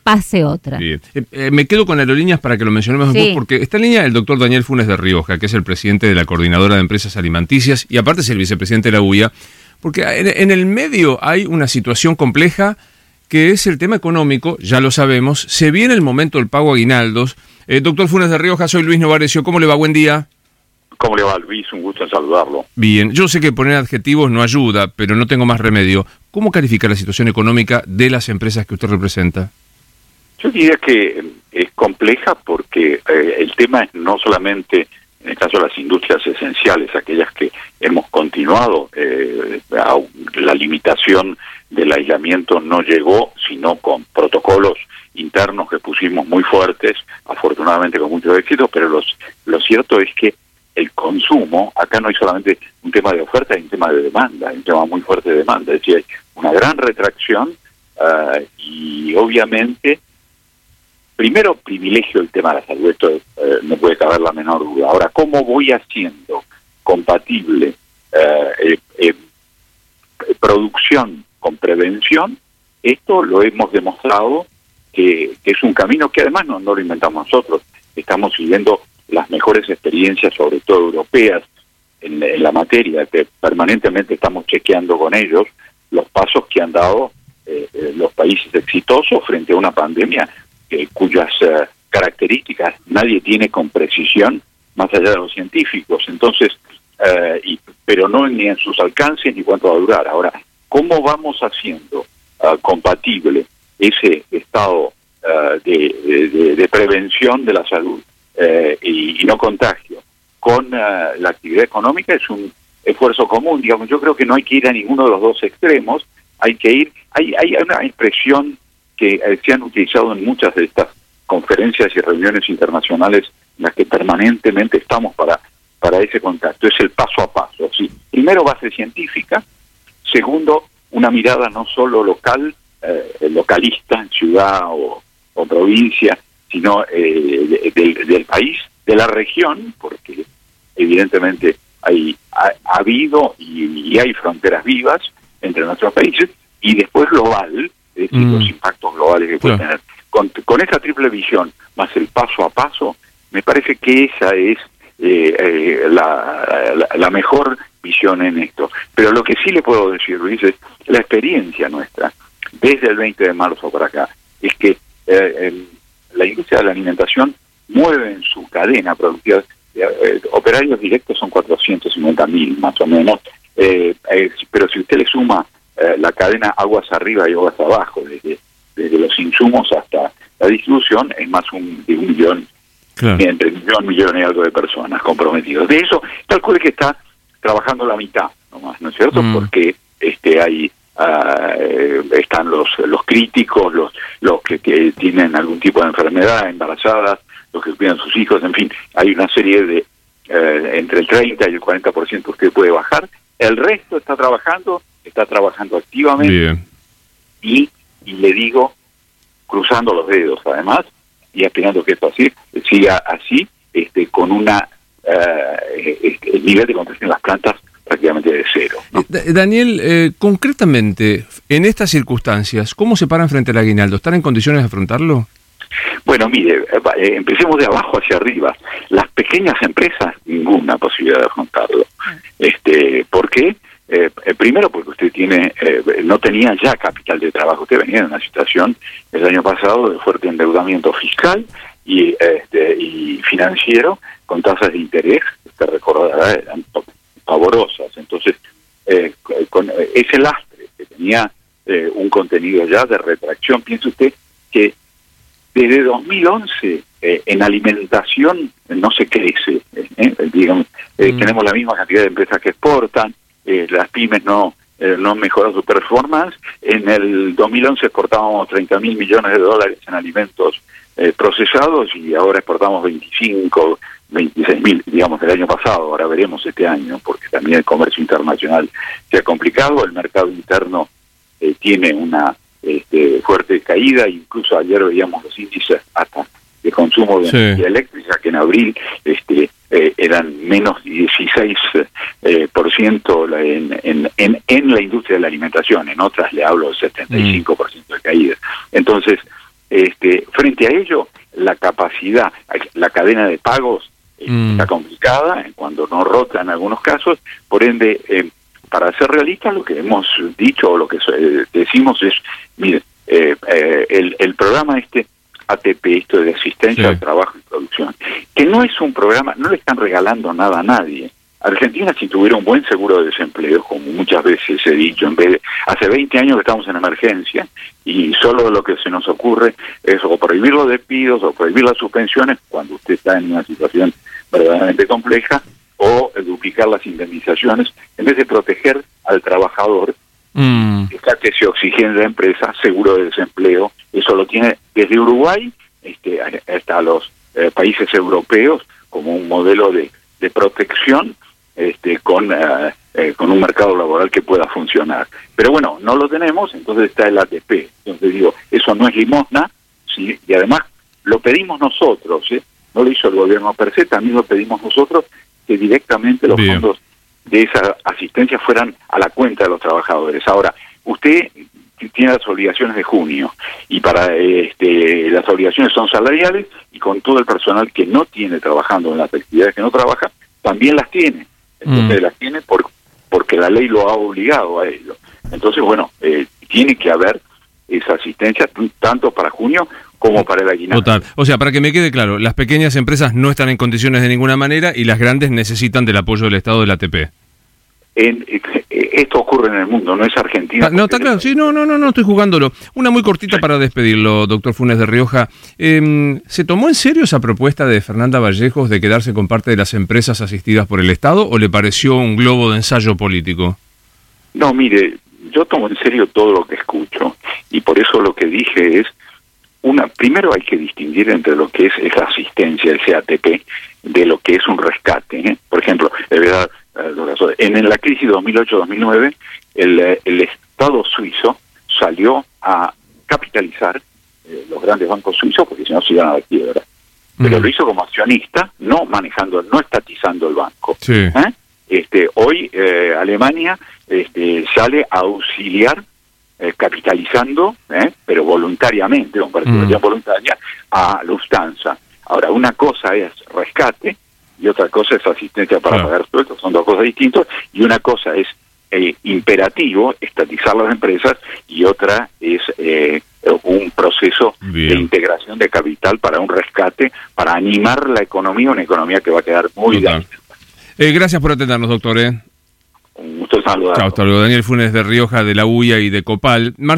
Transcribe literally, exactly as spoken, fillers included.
pase otra. Bien. Eh, eh, me quedo con aerolíneas para que lo mencionemos un Sí. poco, porque está en línea el doctor Daniel Funes de Rioja, que es el presidente de la Coordinadora de Empresas Alimenticias y aparte es el vicepresidente de la U I A, porque en, en el medio hay una situación compleja que es el tema económico, ya lo sabemos, se viene el momento del pago aguinaldos. Eh, doctor Funes de Rioja, soy Luis Novarecio, ¿cómo le va? Buen día. ¿Cómo le va, Luis? Un gusto en saludarlo. Bien, yo sé que poner adjetivos no ayuda, pero no tengo más remedio. ¿Cómo califica la situación económica de las empresas que usted representa? Yo diría que es compleja porque eh, el tema es no solamente, en el caso de las industrias esenciales, aquellas que hemos continuado, eh, a la limitación del aislamiento no llegó, sino con protocolos internos que pusimos muy fuertes, afortunadamente con mucho éxito, pero los, lo cierto es que el consumo, acá no hay solamente un tema de oferta, hay un tema de demanda, hay un tema muy fuerte de demanda, es decir, hay una gran retracción uh, y obviamente, primero privilegio el tema de la salud, esto uh, no puede caber la menor duda. Ahora, ¿cómo voy haciendo compatible uh, eh, eh, producción con prevención? Esto lo hemos demostrado que, que es un camino que además no, no lo inventamos nosotros, estamos siguiendo las mejores experiencias, sobre todo europeas, en, en la materia, que permanentemente estamos chequeando con ellos los pasos que han dado eh, eh, los países exitosos frente a una pandemia eh, cuyas eh, características nadie tiene con precisión, más allá de los científicos. Entonces, eh, y, pero no ni en sus alcances ni cuánto va a durar. Ahora, ¿cómo vamos haciendo uh, compatible ese estado uh, de, de, de prevención de la salud Eh, y, y no contagio, con uh, la actividad económica? Es un esfuerzo común, digamos. Yo creo que no hay que ir a ninguno de los dos extremos, hay que ir, hay, hay una expresión que eh, se han utilizado en muchas de estas conferencias y reuniones internacionales en las que permanentemente estamos para, para ese contacto, es el paso a paso, ¿sí? Primero, base científica; segundo, una mirada no solo local, eh, localista, ciudad o, o provincia, sino eh, de, de, del país, de la región, porque evidentemente hay ha, ha habido y, y hay fronteras vivas entre nuestros países, y después global, es decir, mm. los impactos globales que puede claro. tener. Con, con esa triple visión, más el paso a paso, me parece que esa es eh, eh, la, la, la mejor visión en esto. Pero lo que sí le puedo decir, Luis, es la experiencia nuestra, desde el veinte de marzo para acá, es que eh, el, la industria de la alimentación mueve en su cadena productiva, eh, operarios directos son cuatrocientos cincuenta mil más o menos, eh, eh, pero si usted le suma eh, la cadena aguas arriba y aguas abajo, desde, desde los insumos hasta la distribución, es más un, de un millón, claro. entre un millón, millón y algo de personas comprometidas. De eso, calcule que está trabajando la mitad, nomás, ¿no es cierto? Mm. Porque este hay Uh, están los los críticos, los los que, que tienen algún tipo de enfermedad, embarazadas, los que cuidan a sus hijos, en fin, hay una serie de uh, entre el treinta y el cuarenta por ciento usted puede bajar. El resto está trabajando, está trabajando activamente. Bien. Y, y le digo, cruzando los dedos además, y esperando que esto así siga así, este con una uh, este, el nivel de contagio en las plantas prácticamente de cero, ¿no? Daniel, eh, concretamente, en estas circunstancias, ¿cómo se paran frente al aguinaldo? ¿Están en condiciones de afrontarlo? Bueno, mire, eh, empecemos de abajo hacia arriba. Las pequeñas empresas, ninguna posibilidad de afrontarlo. Este, ¿por qué? Eh, primero porque usted tiene, eh, no tenía ya capital de trabajo. Usted venía en una situación el año pasado de fuerte endeudamiento fiscal y, este, y financiero, con tasas de interés, usted recordará, eran favorosas. Entonces, eh, con ese lastre que tenía eh, un contenido ya de retracción, piense usted que desde dos mil once eh, en alimentación no se crece, eh, digamos, eh, mm. tenemos la misma cantidad de empresas que exportan, eh, las pymes no eh, no mejoran su performance. En el dos mil once exportábamos treinta mil millones de dólares en alimentos eh, procesados y ahora exportamos veinticinco, veintiséis mil, digamos, del año pasado. Ahora veremos este año, porque también el comercio internacional se ha complicado, el mercado interno eh, tiene una este, fuerte caída, incluso ayer veíamos los índices hasta de consumo de sí. energía eléctrica, que en abril este, eh, eran menos dieciséis eh, por ciento en, en, en, en la industria de la alimentación, en otras le hablo del setenta y cinco por ciento de caída. Entonces, este, frente a ello, la capacidad, la cadena de pagos eh, mm. está complicada, cuando no rota en algunos casos, por ende, eh, para ser realistas, lo que hemos dicho o lo que eh, decimos es, mire, eh, eh, el, el programa este A T P, esto de asistencia sí. al trabajo y producción, que no es un programa, no le están regalando nada a nadie. Argentina, si tuviera un buen seguro de desempleo, como muchas veces he dicho, en vez de hace veinte años que estamos en emergencia y solo lo que se nos ocurre es o prohibir los despidos o prohibir las suspensiones cuando usted está en una situación verdaderamente compleja, o duplicar las indemnizaciones, en vez de proteger al trabajador, mm. está que se oxigene la empresa, seguro de desempleo, eso lo tiene desde Uruguay este, hasta los eh, países europeos como un modelo de, de protección este, con, uh, eh, con un mercado laboral que pueda funcionar. Pero bueno, no lo tenemos, entonces está el A T P. Entonces digo, eso no es limosna, ¿sí? Y además lo pedimos nosotros, ¿eh? No lo hizo el gobierno per se, también lo pedimos nosotros, que directamente los Bien. fondos de esa asistencia fueran a la cuenta de los trabajadores. Ahora, usted tiene las obligaciones de junio, y para este, las obligaciones son salariales, y con todo el personal que no tiene trabajando en las actividades que no trabaja, también las tiene. Entonces mm. las tiene por, porque la ley lo ha obligado a ello. Entonces, bueno, eh, tiene que haber esa asistencia tanto para junio como para el aguinaldo. Total. O sea, para que me quede claro, las pequeñas empresas no están en condiciones de ninguna manera y las grandes necesitan del apoyo del Estado del A T P. En, esto ocurre en el mundo, no es Argentina. Ah, no, está claro, sí, no, no, no, no estoy jugándolo. Una muy cortita para despedirlo, doctor Funes de Rioja. Eh, ¿Se tomó en serio esa propuesta de Fernanda Vallejos de quedarse con parte de las empresas asistidas por el Estado o le pareció un globo de ensayo político? No, mire, yo tomo en serio todo lo que escucho y por eso lo que dije es, una primero hay que distinguir entre lo que es esa asistencia, ese A T P, de lo que es un rescate. ¿eh? Por ejemplo, de verdad, en la crisis dos mil ocho dos mil nueve, el, el Estado suizo salió a capitalizar eh, los grandes bancos suizos porque si no se iban a la quiebra. Pero mm. lo hizo como accionista, no manejando, no estatizando el banco. Sí. ¿Eh? Este, hoy eh, Alemania este, sale a auxiliar eh, capitalizando, eh, pero voluntariamente, con participación mm. voluntaria, a Lufthansa. Ahora, una cosa es rescate y otra cosa es asistencia para claro. pagar sueldos, son dos cosas distintas, y una cosa es eh, imperativo, estatizar las empresas, y otra es eh, un proceso Bien. de integración de capital para un rescate, para animar la economía, una economía que va a quedar muy dañada. Eh, gracias por atendernos, doctor. ¿eh? Un gusto saludar. Chao, hasta luego. Daniel Funes de Rioja, de la U I A y de Copal. Mar